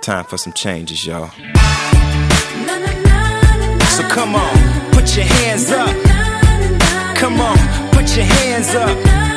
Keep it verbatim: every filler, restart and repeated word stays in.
Time for some changes, y'all. So come on, put your hands up. Come on, put your hands up.